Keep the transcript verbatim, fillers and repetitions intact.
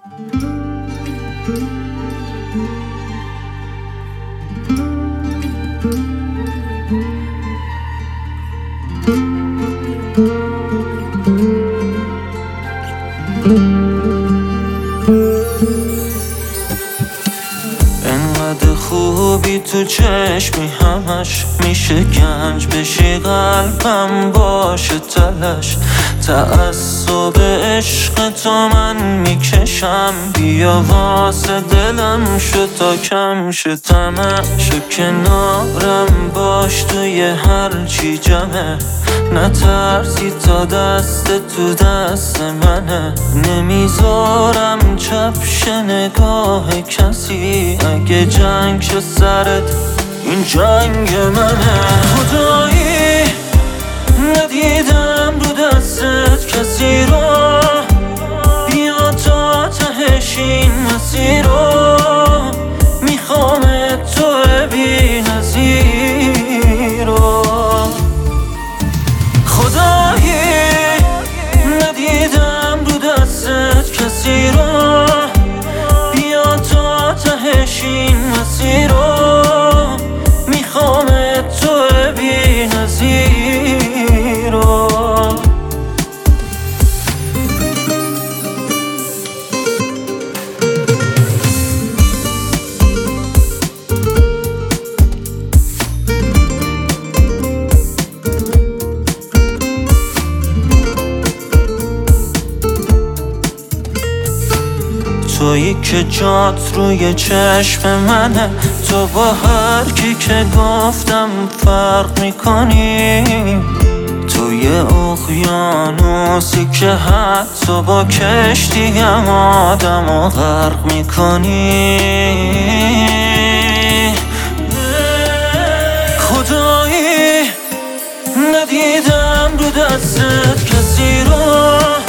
انقدر خوبی تو چشمی همش میشه گنج بشی، قلبم باشه تلش. تعصب عشق تو من میکشم، بیا واسه دلم شو تا کم شه طمعش. کنارم باش توی هر چی جمعه، نترسی تا دست تو دست منه. نمیذارم چپ شه نگاه کسی، اگه جنگ شه سرت این جنگ منه. خدایی ندیدم رو دستت کسی رو، بیا تا تهش این مسیر رو. میخوام تو بی نظیر رو. خدایی ندیدم رو دستت کسی رو، بیا تا تهش این مسیر رو. میخوام تو بی نظیر رو. تویی که جات روی چشم منه، تو با هر کی که گفتم فرق میکنی. توی اقیانوسی که حتی با کشتی هم آدمو غرق میکنی. خدایی ندیدم رو دستت کسی رو،